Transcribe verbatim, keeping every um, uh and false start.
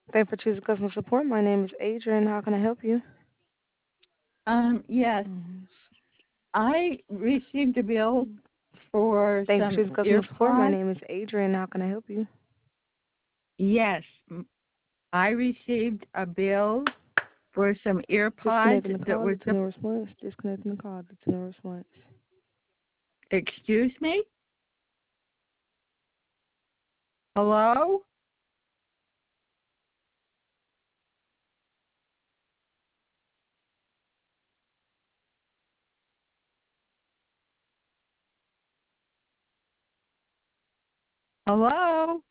Thank you for choosing customer support. My name is Adrian. How can I help you? Um, yes, Mhm. I received a bill for Thank you for some choosing customer support. My earpods. name is Adrian. How can I help you? Yes, m- I received a bill for some earpods Disconnecting the that call were, due to sup- no response. Disconnecting the call due to no response. excuse me? Hello? Hello?